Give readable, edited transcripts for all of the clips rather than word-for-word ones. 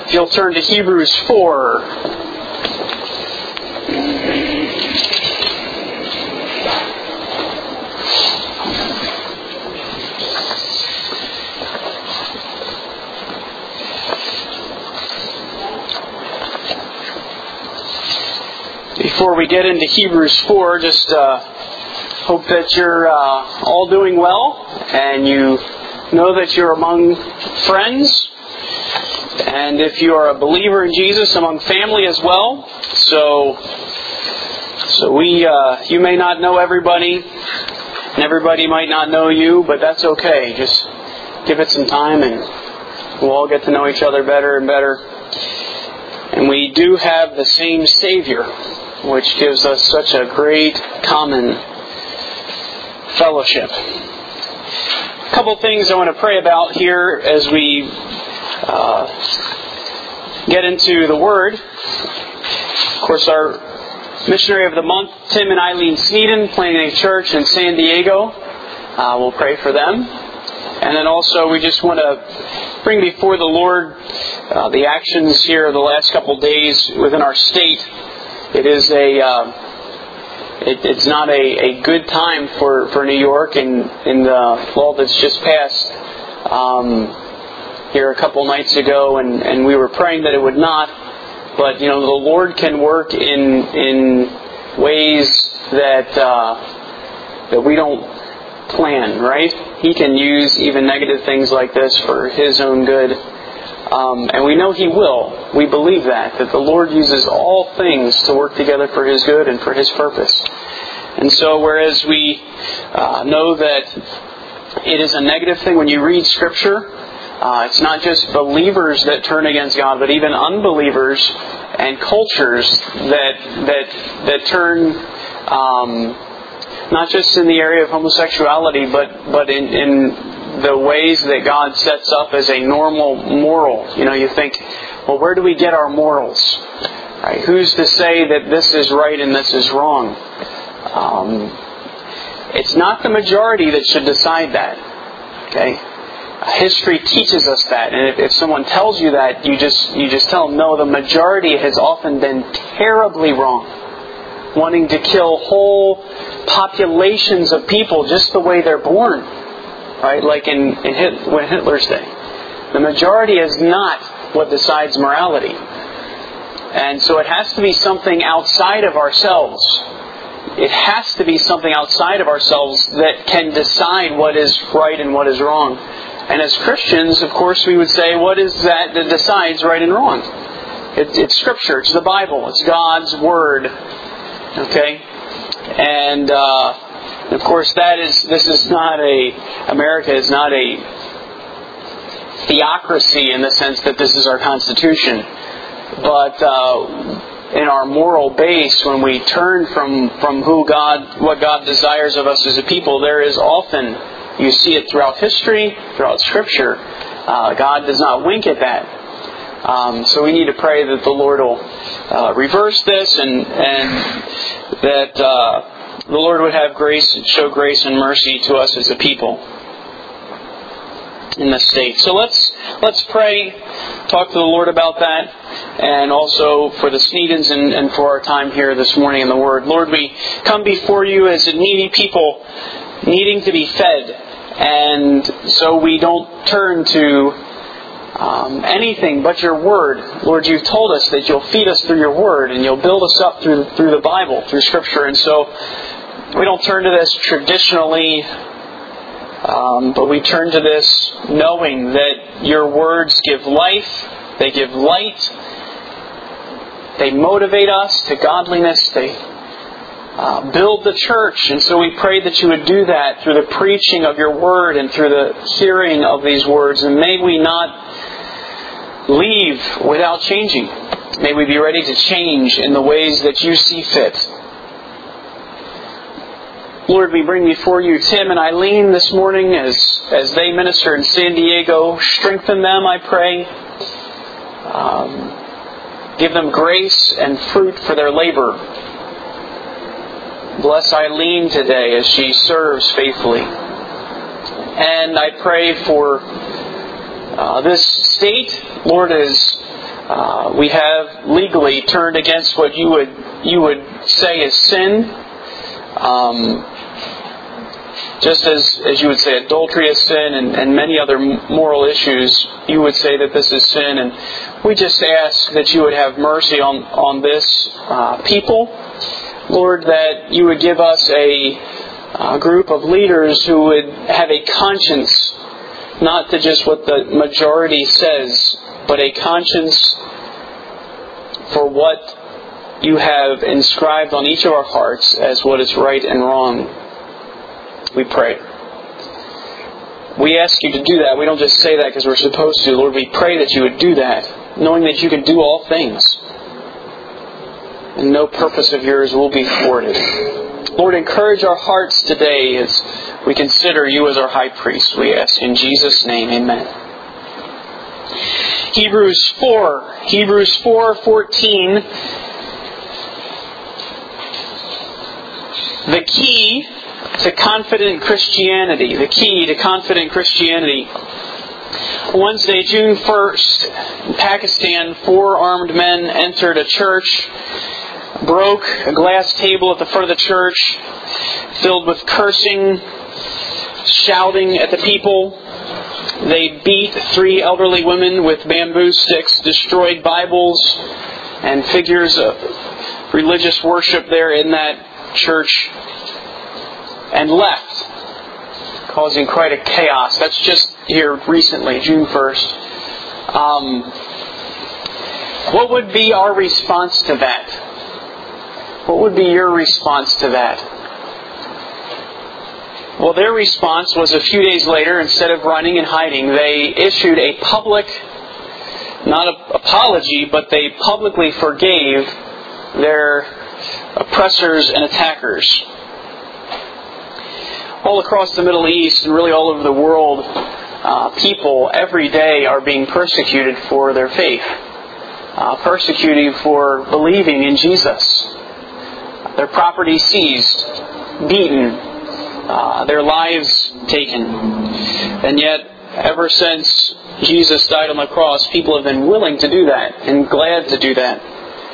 If you'll turn to Hebrews 4. Before we get into Hebrews 4, just hope that you're all doing well and you know that you're among friends. And if you are a believer in Jesus, among family as well. So you may not know everybody, and everybody might not know you, but that's okay. Just give it some time, and we'll all get to know each other better and better. And we do have the same Savior, which gives us such a great common fellowship. A couple things I want to pray about here as we get into the Word. Of course, our missionary of the month, Tim and Eileen Sneeden, planting a church in San Diego. We'll pray for them. And then also we just want to bring before the Lord the actions here the last couple days within our state. It is it's not a good time for New York in the law that's just passed here a couple nights ago, and we were praying that it would not. But the Lord can work in ways that we don't plan, right? He can use even negative things like this for His own good. And we know He will. We believe that the Lord uses all things to work together for His good and for His purpose. And so whereas we know that it is a negative thing when you read Scripture, it's not just believers that turn against God, but even unbelievers and cultures that turn not just in the area of homosexuality, but in the ways that God sets up as a normal moral. You think, well, where do we get our morals? Right? Who's to say that this is right and this is wrong? It's not the majority that should decide that. Okay? History teaches us that, and if someone tells you that, you just tell them, no, the majority has often been terribly wrong, wanting to kill whole populations of people just the way they're born. Right, like in Hitler's day. The majority is not what decides morality. And so it has to be something outside of ourselves. It has to be something outside of ourselves that can decide what is right and what is wrong. And as Christians, of course, we would say, what is that decides right and wrong? It's Scripture. It's the Bible. It's God's Word. Okay? And of course, America is not a theocracy in the sense that this is our Constitution. But in our moral base, when we turn from what God desires of us as a people, there is often, you see it throughout history, throughout Scripture, God does not wink at that. So we need to pray that the Lord will reverse this and that the Lord would have show grace and mercy to us as a people in this state. So let's pray, talk to the Lord about that, and also for the Sneedens and for our time here this morning in the Word. Lord, we come before You as a needy people, needing to be fed, and so we don't turn to anything but Your Word. Lord, You've told us that You'll feed us through Your Word, and You'll build us up through the Bible, through Scripture, and so we don't turn to this traditionally, but we turn to this knowing that Your words give life, they give light, they motivate us to godliness, they build the church. And so we pray that You would do that through the preaching of Your Word and through the hearing of these words. And may we not leave without changing. May we be ready to change in the ways that You see fit. Lord, we bring before You Tim and Eileen this morning as they minister in San Diego. Strengthen them, I pray. Give them grace and fruit for their labor. Bless Eileen today as she serves faithfully. And I pray for this state, Lord, as We have legally turned against what you would say is sin. Just as you would say adultery is sin and many other moral issues, you would say that this is sin. And we just ask that you would have mercy on this people. Lord, that you would give us a group of leaders who would have a conscience, not to just what the majority says, but a conscience for what you have inscribed on each of our hearts as what is right and wrong. We pray. We ask you to do that. We don't just say that because we're supposed to. Lord, we pray that you would do that, knowing that you can do all things. And no purpose of yours will be thwarted. Lord, encourage our hearts today as we consider you as our high priest. We ask in Jesus' name, amen. Hebrews 4:14. The key to confident Christianity. The key to confident Christianity. Wednesday, June 1st, in Pakistan, 4 armed men entered a church, broke a glass table at the front of the church, filled with cursing, shouting at the people. They beat 3 elderly women with bamboo sticks, destroyed Bibles and figures of religious worship there in that church, and left, causing quite a chaos. That's just here recently, June 1st. What would be our response to that? What would be your response to that? Well, their response was a few days later, instead of running and hiding, they issued a public, not an apology, but they publicly forgave their oppressors and attackers. All across the Middle East and really all over the world, people every day are being persecuted for their faith. Persecuted for believing in Jesus. Their property seized, beaten, their lives taken. And yet, ever since Jesus died on the cross, people have been willing to do that and glad to do that.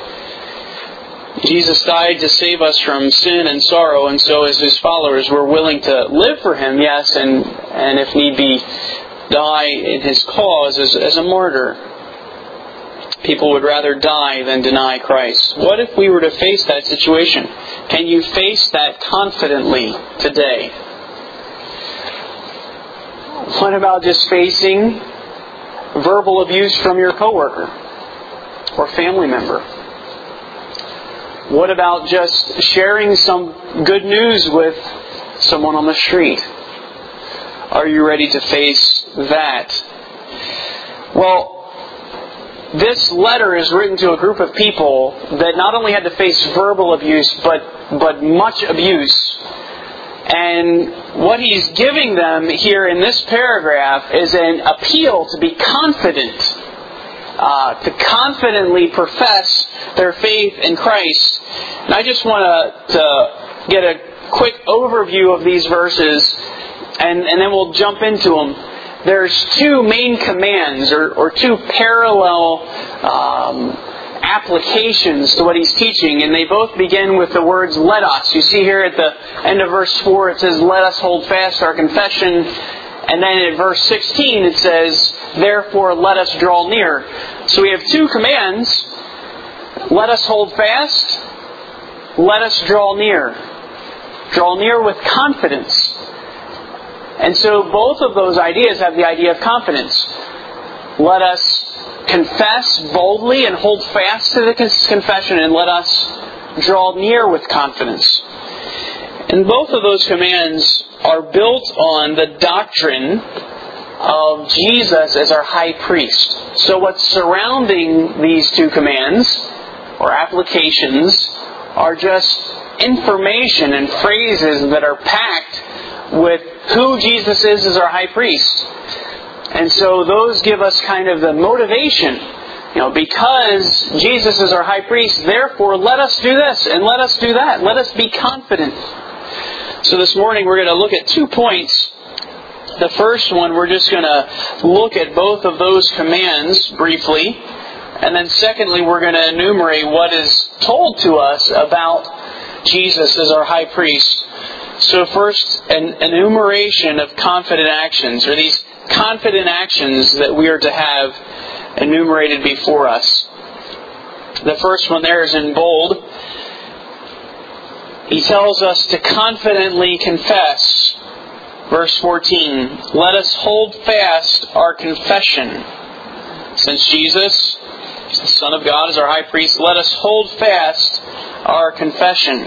Jesus died to save us from sin and sorrow, and so as His followers, we're willing to live for Him, yes, and if need be, die in His cause as a martyr. People would rather die than deny Christ. What if we were to face that situation? Can you face that confidently today? What about just facing verbal abuse from your coworker or family member? What about just sharing some good news with someone on the street? Are you ready to face that? Well, this letter is written to a group of people that not only had to face verbal abuse, but much abuse. And what he's giving them here in this paragraph is an appeal to be confident, to confidently profess their faith in Christ. And I just want to get a quick overview of these verses, and then we'll jump into them. There's 2 main commands, or 2 parallel applications to what he's teaching, and they both begin with the words, let us. You see here at the end of verse 4, it says, let us hold fast our confession. And then in verse 16, it says, therefore let us draw near. So we have 2 commands. Let us hold fast. Let us draw near. Draw near with confidence. And so both of those ideas have the idea of confidence. Let us confess boldly and hold fast to the confession, and let us draw near with confidence. And both of those commands are built on the doctrine of Jesus as our high priest. So what's surrounding these 2 commands, or applications, are just information and phrases that are packed with who Jesus is as our high priest. And so those give us kind of the motivation. Because Jesus is our high priest, therefore let us do this and let us do that. Let us be confident. So this morning we're going to look at 2 points. The first one, we're just going to look at both of those commands briefly. And And then secondly, we're going to enumerate what is told to us about Jesus as our high priest. So first, an enumeration of confident actions, or these confident actions that we are to have enumerated before us. The first one there is in bold. He tells us to confidently confess. Verse 14, let us hold fast our confession. Since Jesus, the Son of God, is our high priest, let us hold fast our confession.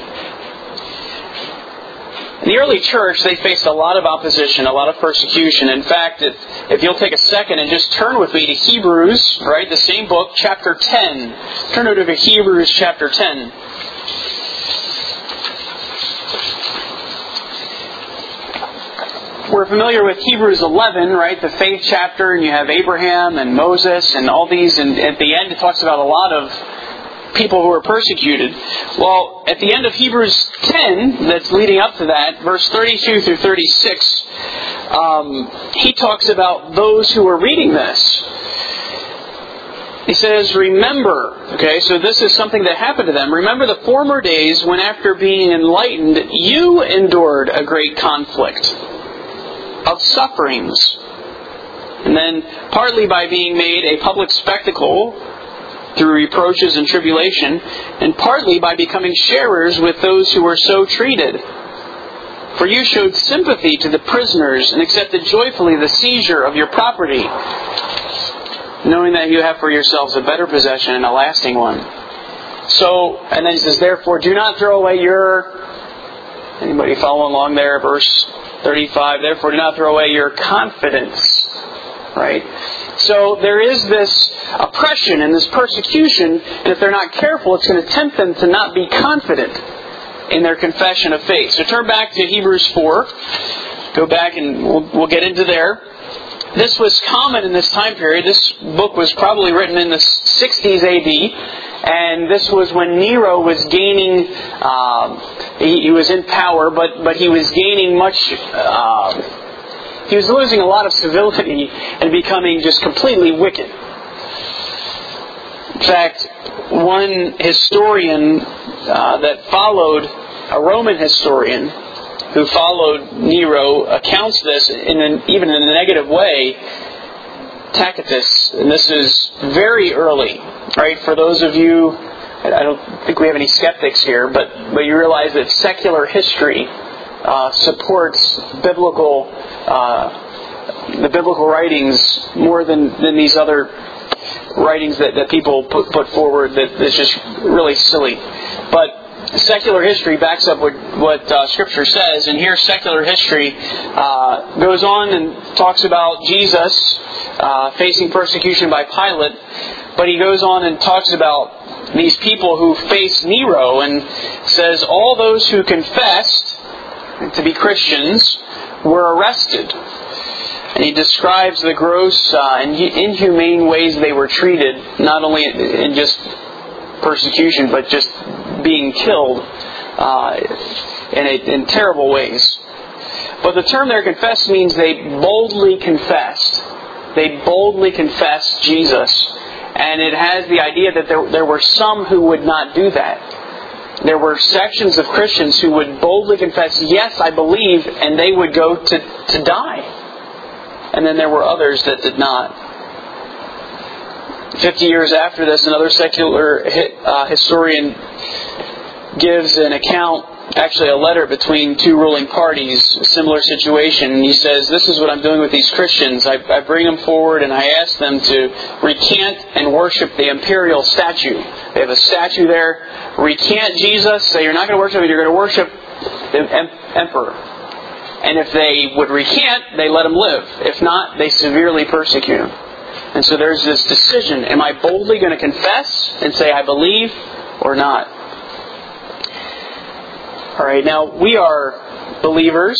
In the early church, they faced a lot of opposition, a lot of persecution. In fact, if you'll take a second and just turn with me to Hebrews, right, the same book, chapter 10. Turn over to Hebrews chapter 10. We're familiar with Hebrews 11, right, the faith chapter, and you have Abraham and Moses and all these, and at the end it talks about a lot of people who are persecuted. Well, at the end of Hebrews 10, that's leading up to that, verse 32 through 36, he talks about those who are reading this. He says, remember, okay, so this is something that happened to them. Remember the former days when after being enlightened, you endured a great conflict of sufferings. And then partly by being made a public spectacle through reproaches and tribulation, and partly by becoming sharers with those who were so treated. For you showed sympathy to the prisoners and accepted joyfully the seizure of your property, knowing that you have for yourselves a better possession and a lasting one. So, and then he says, therefore do not throw away your... Anybody following along there? Verse 35, therefore do not throw away your confidence. Right? So there is this oppression and this persecution, and if they're not careful, it's going to tempt them to not be confident in their confession of faith. So turn back to Hebrews 4. Go back and we'll get into there. This was common in this time period. This book was probably written in the 60s AD. And this was when Nero was gaining, he was in power, but he was gaining much, he was losing a lot of civility and becoming just completely wicked. In fact, one historian that followed, a Roman historian who followed Nero, accounts this even in a negative way. Tacitus, and this is very early, right? For those of you, I don't think we have any skeptics here, but you realize that secular history supports the biblical writings more than these other writings that people put forward that's just really silly. But secular history backs up what Scripture says, and here secular history goes on and talks about Jesus facing persecution by Pilate, but he goes on and talks about these people who face Nero and says all those who confessed to be Christians were arrested. And he describes the gross and inhumane ways they were treated, not only in just persecution, but just being killed in terrible ways. But the term there, confess, means they boldly confessed. They boldly confessed Jesus. And it has the idea that there were some who would not do that. There were sections of Christians who would boldly confess, yes, I believe, and they would go to die. And then there were others that did not. 50 years after this, another secular historian gives an account, actually a letter between two ruling parties, a similar situation. And he says, this is what I'm doing with these Christians. I bring them forward and I ask them to recant and worship the imperial statue. They have a statue there. Recant Jesus. Say you're not going to worship him, you're going to worship the emperor. And if they would recant, they let him live. If not, they severely persecute him. And so there's this decision. Am I boldly going to confess and say I believe or not? Alright, now we are believers.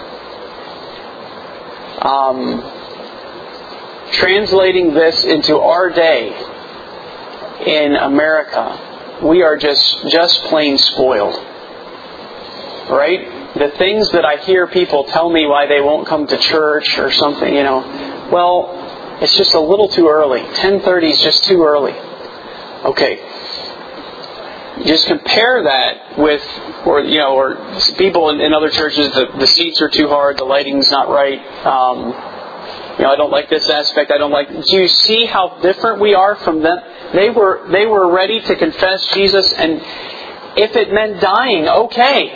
Translating this into our day in America, we are just plain spoiled. Right? The things that I hear people tell me why they won't come to church or something, well, it's just a little too early. 10:30 is just too early. Okay. Just compare that with, or people in other churches, the seats are too hard, the lighting's not right. I don't like this aspect. Do you see how different we are from them? They were ready to confess Jesus, and if it meant dying, okay.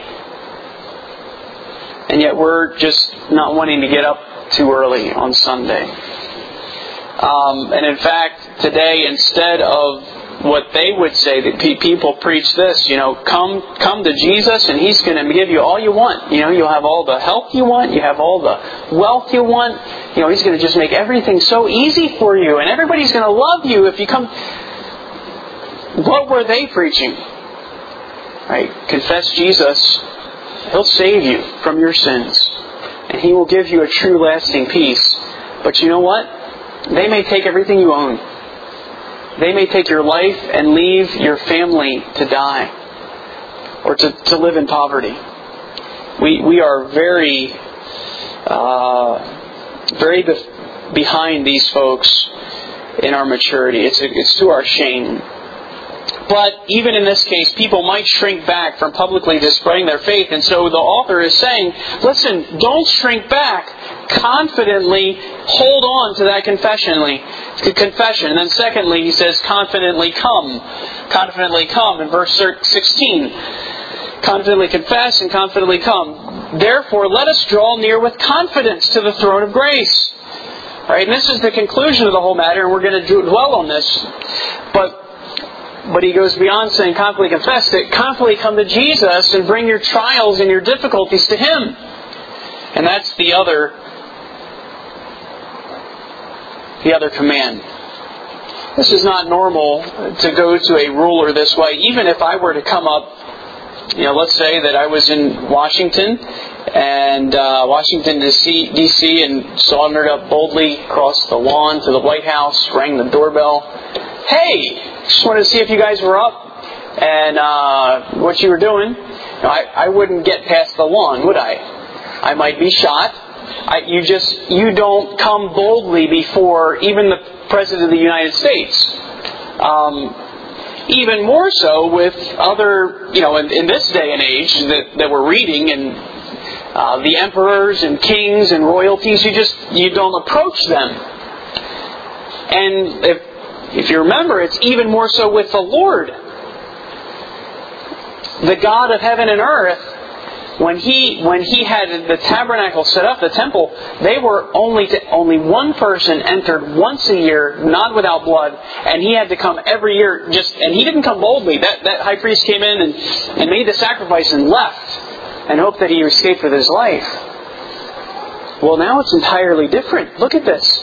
And yet we're just not wanting to get up too early on Sunday. And in fact, today, instead of what they would say, that people preach this, come to Jesus and He's going to give you all you want. You'll have all the health you want, you have all the wealth you want. He's going to just make everything so easy for you, and everybody's going to love you if you come. What were they preaching? Right? Confess Jesus. He'll save you from your sins, and He will give you a true lasting peace. But you know what? They may take everything you own. They may take your life and leave your family to die, or to live in poverty. We are very behind these folks in our maturity. It's to our shame. But even in this case, people might shrink back from publicly displaying their faith. And so the author is saying, listen, don't shrink back. Confidently hold on to that confession. And then secondly, he says, confidently come. Confidently come in verse 16. Confidently confess and confidently come. Therefore, let us draw near with confidence to the throne of grace. Right? And this is the conclusion of the whole matter, and we're going to dwell on this. But he goes beyond saying confidently confess it. Confidently come to Jesus and bring your trials and your difficulties to Him. And that's the other command. This is not normal to go to a ruler this way. Even if I were to come up, let's say that I was in Washington, and Washington, D.C., and sauntered up boldly across the lawn to the White House, rang the doorbell. Hey, just wanted to see if you guys were up and what you were doing. I wouldn't get past the lawn, would I? I might be shot. You don't come boldly before even the President of the United States. Even more so with other, in this day and age that we're reading, and the emperors and kings and royalties, you don't approach them. And if you remember, it's even more so with the Lord. The God of heaven and earth, when He had the tabernacle set up, the temple, they were only one person entered once a year, not without blood, and he had to come every year. And he didn't come boldly. That high priest came in and made the sacrifice and left, and hoped that he escaped with his life. Well, now it's entirely different. Look at this.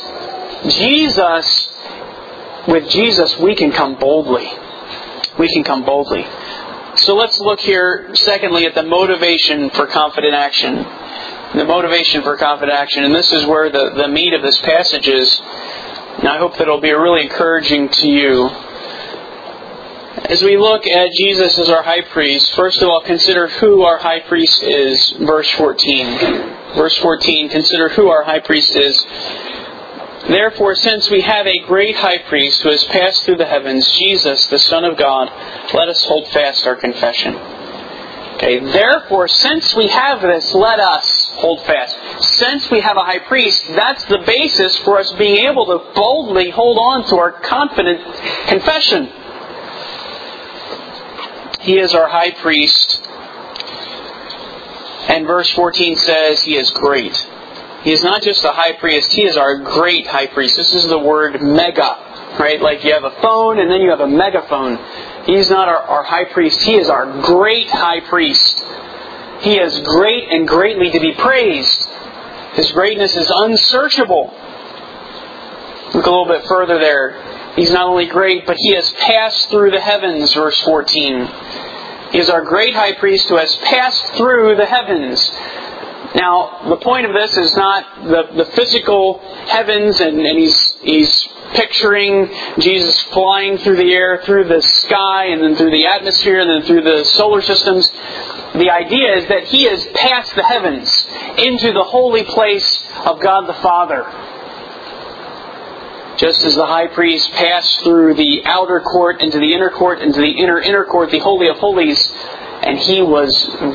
With Jesus, we can come boldly. We can come boldly. So let's look here, secondly, at the motivation for confident action. The motivation for confident action. And this is where the meat of this passage is. And I hope that it'll be really encouraging to you. As we look at Jesus as our high priest, first of all, consider who our high priest is. Verse 14. Verse 14, consider who our high priest is. Therefore, since we have a great high priest who has passed through the heavens, Jesus, the Son of God, let us hold fast our confession. Okay, therefore, since we have this, let us hold fast. Since we have a high priest, that's the basis for us being able to boldly hold on to our confident confession. He is our high priest. And verse 14 says He is great. He is not just a high priest, He is our great high priest. This is the word mega, right? Like you have a phone and then you have a megaphone. He's not our high priest, He is our great high priest. He is great and greatly to be praised. His greatness is unsearchable. Look a little bit further there. He's not only great, but He has passed through the heavens, verse 14. He is our great high priest who has passed through the heavens. Now, the point of this is not the physical heavens, and he's picturing Jesus flying through the air, through the sky, and then through the atmosphere, and then through the solar systems. The idea is that He has passed the heavens into the holy place of God the Father. Just as the high priest passed through the outer court into the inner court, into the inner court, the Holy of Holies, and he was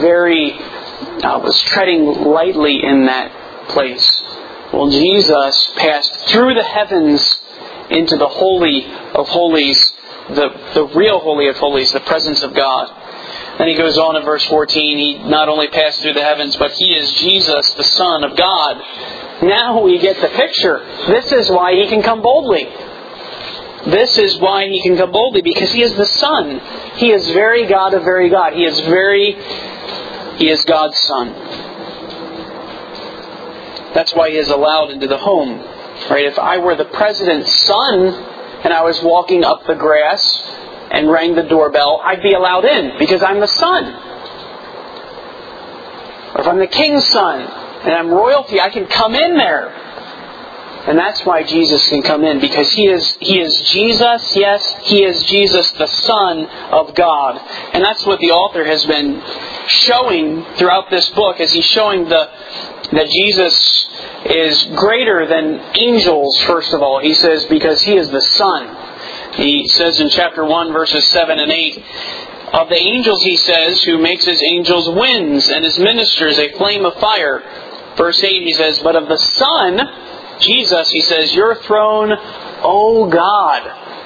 treading lightly in that place. Well, Jesus passed through the heavens into the Holy of Holies, the real Holy of Holies, the presence of God. Then he goes on in verse 14, he not only passed through the heavens, but he is Jesus, the Son of God. Now we get the picture. This is why he can come boldly. This is why he can come boldly, because he is the Son. He is very God of very God. He is God's Son. That's why he is allowed into the home. Right? If I were the president's son and I was walking up the grass and rang the doorbell, I'd be allowed in because I'm the son. Or if I'm the king's son and I'm royalty, I can come in there. And that's why Jesus can come in, because He is Jesus, yes, He is Jesus, the Son of God. And that's what the author has been showing throughout this book, as he's showing that Jesus is greater than angels, first of all. He says, because He is the Son. He says in chapter 1, verses 7 and 8, of the angels, he says, who makes His angels winds and His ministers a flame of fire. Verse 8, he says, but of the Son, Jesus, he says, your throne, O God,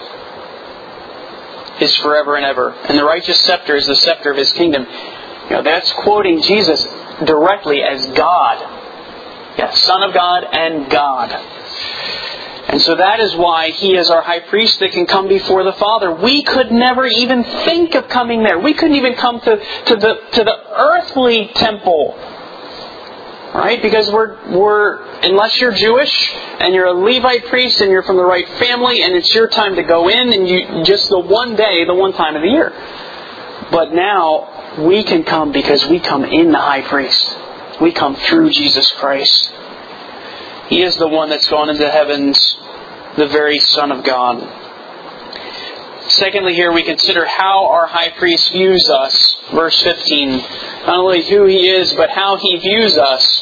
is forever and ever. And the righteous scepter is the scepter of His kingdom. That's quoting Jesus directly as God. Yes, Son of God and God. And so that is why He is our high priest that can come before the Father. We could never even think of coming there. We couldn't even come to the earthly temple. Right? Because we're unless you're Jewish and you're a Levite priest and you're from the right family and it's your time to go in and you just the one day, the one time of the year. But now we can come because we come in the high priest. We come through Jesus Christ. He is the one that's gone into heavens, the very Son of God. Secondly, here we consider how our high priest views us. Verse 15. Not only who He is, but how He views us.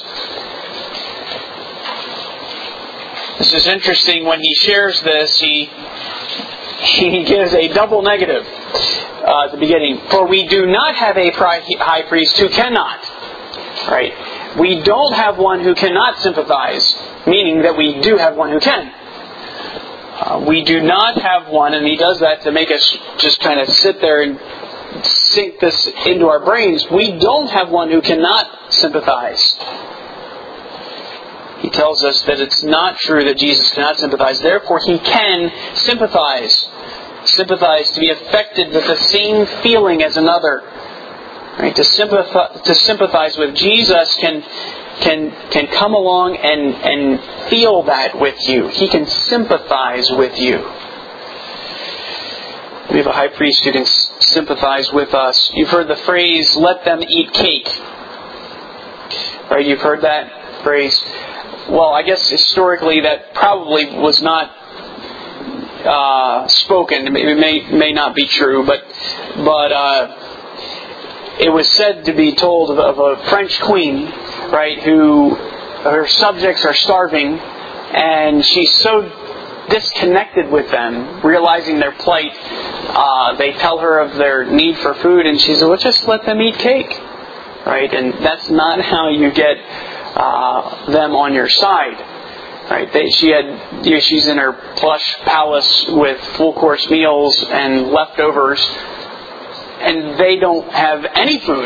This is interesting. When He shares this, He gives a double negative at the beginning. For we do not have a high priest who cannot. Right? We don't have one who cannot sympathize, meaning that we do have one who can. We do not have one, and He does that to make us just kind of sit there and sink this into our brains. We don't have one who cannot sympathize. He tells us that it's not true that Jesus cannot sympathize. Therefore, He can sympathize. Sympathize, to be affected with the same feeling as another. Right? To sympathize with Jesus can come along and feel that with you. He can sympathize with you. We have a high priest who can sympathize with us. You've heard the phrase, let them eat cake. Right? You've heard that phrase. Well, I guess historically that probably was not spoken. It may not be true, but it was said to be told of a French queen, right, who her subjects are starving, and she's so disconnected with them, realizing their plight. They tell her of their need for food, and she says, well, just let them eat cake. Right? And that's not how you get them on your side. Right? She's in her plush palace with full course meals and leftovers, and they don't have any food.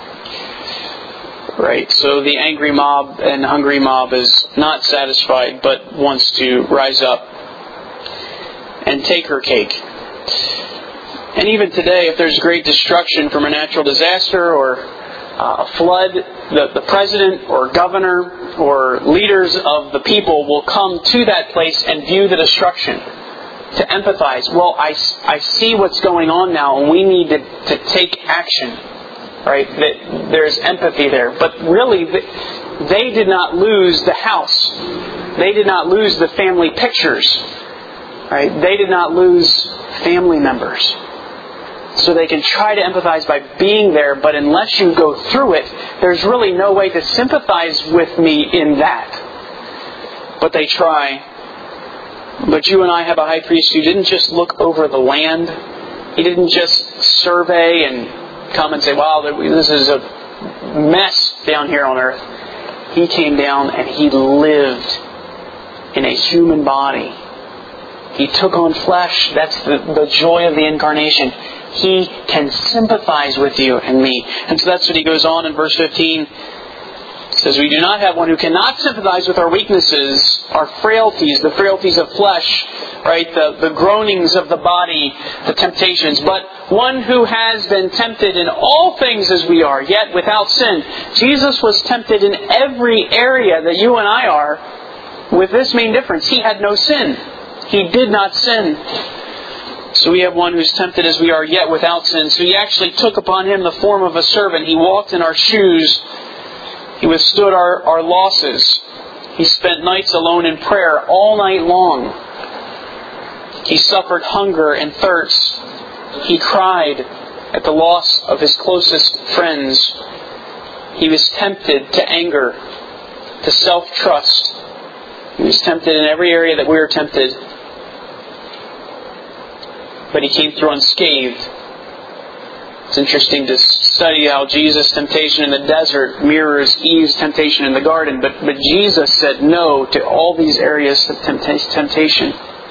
Right? So the angry mob and hungry mob is not satisfied, but wants to rise up and take her cake. And even today, if there's great destruction from a natural disaster or a flood, the president or governor or leaders of the people will come to that place and view the destruction, to empathize. Well, I see what's going on now, and we need to take action. Right? That there's empathy there. But really, they did not lose the house. They did not lose the family pictures. Right? They did not lose family members. So they can try to empathize by being there, but unless you go through it, there's really no way to sympathize with me in that. But they try. But you and I have a high priest who didn't just look over the land. He didn't just survey and come and say, wow, this is a mess down here on earth. He came down and He lived in a human body. He took on flesh. That's the joy of the incarnation. He can sympathize with you and me. And so that's what he goes on in verse 15. It says, we do not have one who cannot sympathize with our weaknesses, our frailties, the frailties of flesh, right? The groanings of the body, the temptations. But one who has been tempted in all things as we are, yet without sin. Jesus was tempted in every area that you and I are, with this main difference. He had no sin. He did not sin. So we have one who's tempted as we are, yet without sin. So He actually took upon Him the form of a servant. He walked in our shoes. He withstood our losses. He spent nights alone in prayer all night long. He suffered hunger and thirst. He cried at the loss of His closest friends. He was tempted to anger, to self-trust. He was tempted in every area that we are tempted. But He came through unscathed. It's interesting to study how Jesus' temptation in the desert mirrors Eve's temptation in the garden. But Jesus said no to all these areas of temptation.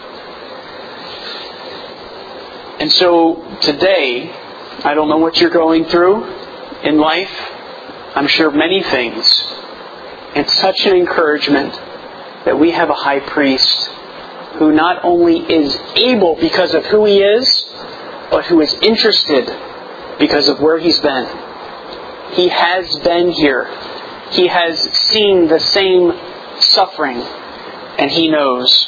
And so today, I don't know what you're going through in life. I'm sure many things. It's such an encouragement that we have a high priest who not only is able because of who He is, but who is interested because of where He's been. He has been here. He has seen the same suffering, and He knows.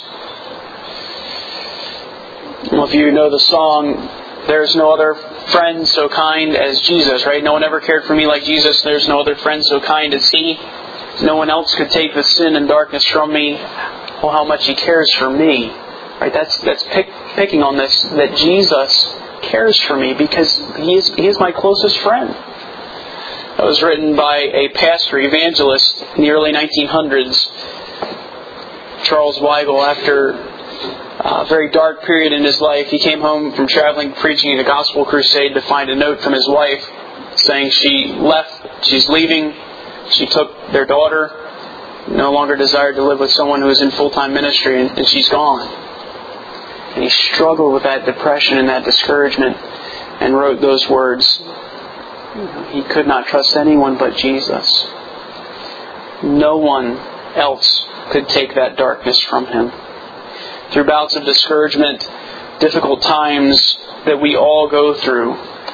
Well, if you know the song, there's no other friend so kind as Jesus, right? No one ever cared for me like Jesus. There's no other friend so kind as He. No one else could take the sin and darkness from me. Oh, how much He cares for me. Right? That's picking on this, that Jesus cares for me because He is my closest friend. That was written by a pastor, evangelist in the early 1900s. Charles Weigel, after a very dark period in his life, he came home from traveling preaching at a gospel crusade to find a note from his wife saying she's leaving. She took their daughter, no longer desired to live with someone who was in full-time ministry, and she's gone. And he struggled with that depression and that discouragement and wrote those words. He could not trust anyone but Jesus. No one else could take that darkness from him. Through bouts of discouragement, difficult times that we all go through,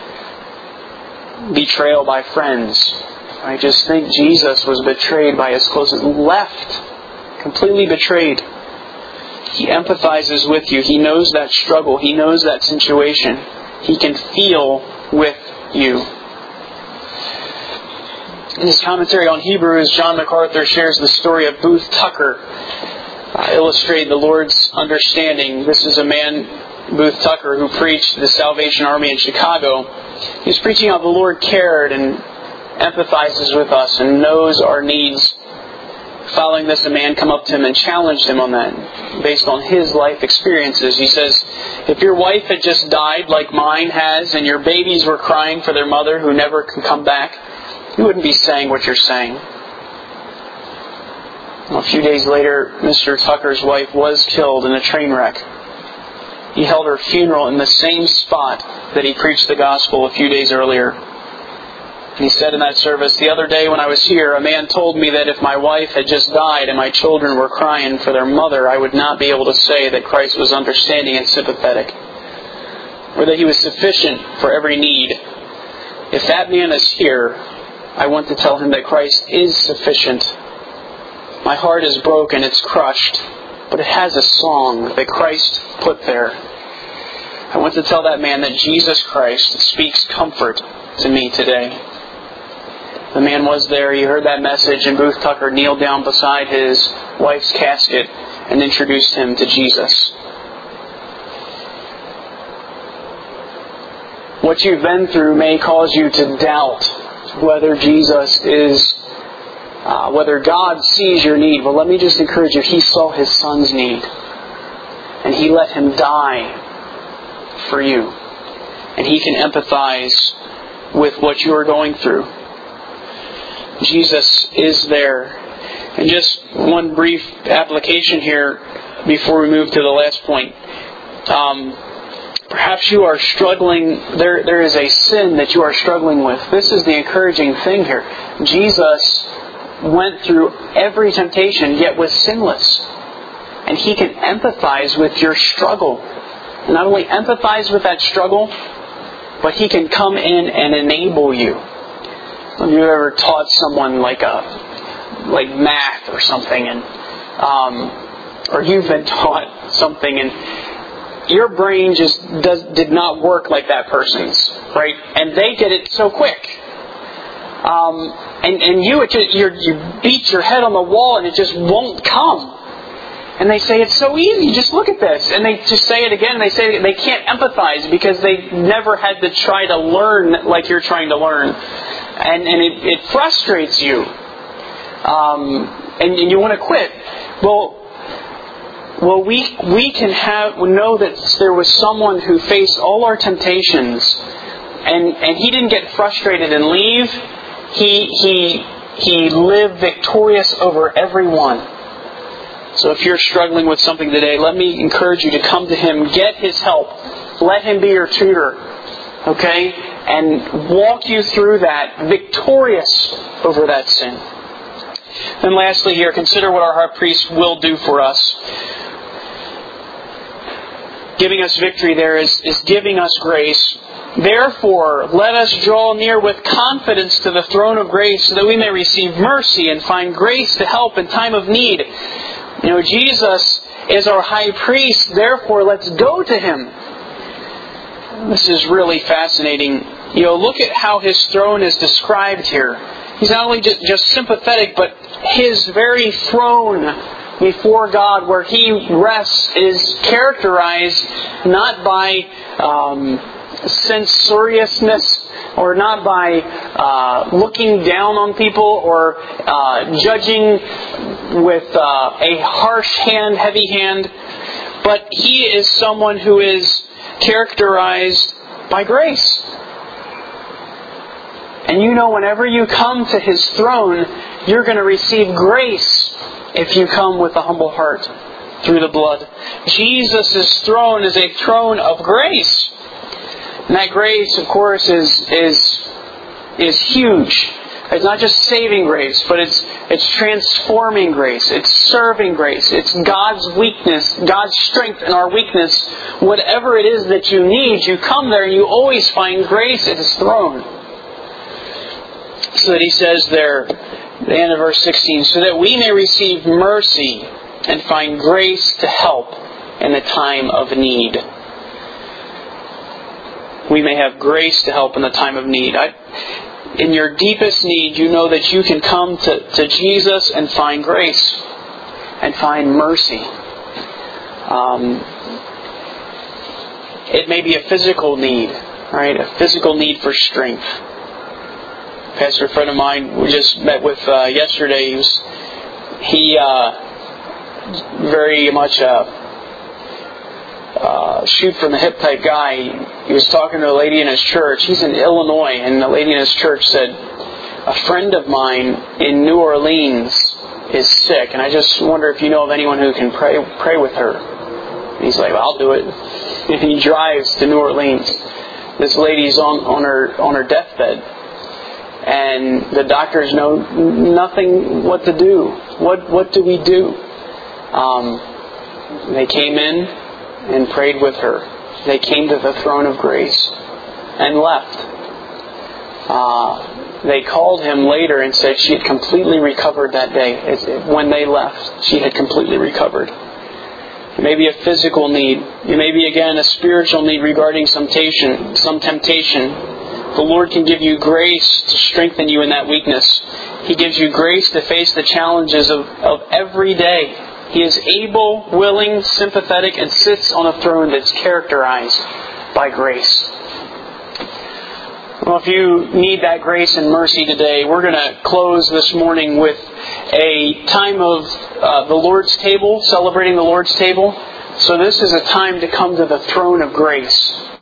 betrayal by friends. I just think Jesus was betrayed by His closest, completely betrayed. He empathizes with you. He knows that struggle. He knows that situation. He can feel with you. In his commentary on Hebrews, John MacArthur shares the story of Booth Tucker, illustrating the Lord's understanding. This is a man, Booth Tucker, who preached the Salvation Army in Chicago. He was preaching how the Lord cared and empathizes with us and knows our needs. Following this, a man came up to him and challenged him on that, based on his life experiences. He says, if your wife had just died like mine has, and your babies were crying for their mother who never can come back, you wouldn't be saying what you're saying. Well, a few days later, Mr. Tucker's wife was killed in a train wreck. He held her funeral in the same spot that he preached the gospel a few days earlier. And he said in that service, the other day when I was here, a man told me that if my wife had just died and my children were crying for their mother, I would not be able to say that Christ was understanding and sympathetic, or that He was sufficient for every need. If that man is here, I want to tell him that Christ is sufficient. My heart is broken, it's crushed, but it has a song that Christ put there. I want to tell that man that Jesus Christ speaks comfort to me today. The man was there, he heard that message, and Booth Tucker kneeled down beside his wife's casket and introduced him to Jesus. What you've been through may cause you to doubt whether Jesus is, whether God sees your need. Well, let me just encourage you, He saw His Son's need. And He let Him die for you. And He can empathize with what you are going through. Jesus is there. And just one brief application here before we move to the last point. Perhaps you are struggling, there is a sin that you are struggling with. This is the encouraging thing here. Jesus went through every temptation, yet was sinless. And He can empathize with your struggle. And not only empathize with that struggle, but He can come in and enable you. Have you ever taught someone like math or something, and or you've been taught something, and your brain just did not work like that person's, right? And they get it so quick. And you beat your head on the wall and it just won't come. And they say, it's so easy, just look at this. And they just say it again, and they say they can't empathize because they never had to try to learn like you're trying to learn. And it frustrates you. And you want to quit. Well, we can know that there was someone who faced all our temptations, and He didn't get frustrated and leave. He lived victorious over every one. So if you're struggling with something today, let me encourage you to come to Him, get His help, let Him be your tutor, okay, and walk you through that, victorious over that sin. And lastly here, consider what our high priest will do for us. Giving us victory there is giving us grace. Therefore, let us draw near with confidence to the throne of grace so that we may receive mercy and find grace to help in time of need. You know, Jesus is our high priest. Therefore, let's go to Him. This is really fascinating. You know, look at how His throne is described here. He's not only just sympathetic, but His very throne before God, where He rests, is characterized not by censoriousness, or not by looking down on people, or judging with a harsh hand, heavy hand. But He is someone who is characterized by grace. And you know, whenever you come to His throne, you're going to receive grace if you come with a humble heart through the blood. Jesus' throne is a throne of grace. And that grace, of course, is huge. It's not just saving grace, but it's transforming grace. It's serving grace. It's God's weakness, God's strength in our weakness. Whatever it is that you need, you come there and you always find grace at His throne. So that He says there, at the end of verse 16, so that we may receive mercy and find grace to help in the time of need. We may have grace to help in the time of need. In your deepest need, you know that you can come to Jesus and find grace and find mercy. It may be a physical need, right? A physical need for strength. A pastor friend of mine we just met with yesterday. He very much shoot from the hip type guy. He was talking to a lady in his church. He's in Illinois, and the lady in his church said, a friend of mine in New Orleans is sick, and I just wonder if you know of anyone who can pray with her. And he's like, well, I'll do it. And he drives to New Orleans. This lady's on her deathbed, and the doctors know nothing what to do. What do we do? They came in and prayed with her. They came to the throne of grace and left. They called him later and said she had completely recovered that day. When they left, she had completely recovered. It may be a physical need. It may be, again, a spiritual need regarding some temptation. The Lord can give you grace to strengthen you in that weakness. He gives you grace to face the challenges of every day. He is able, willing, sympathetic, and sits on a throne that's characterized by grace. Well, if you need that grace and mercy today, we're going to close this morning with a time of the Lord's table, celebrating the Lord's table. So this is a time to come to the throne of grace.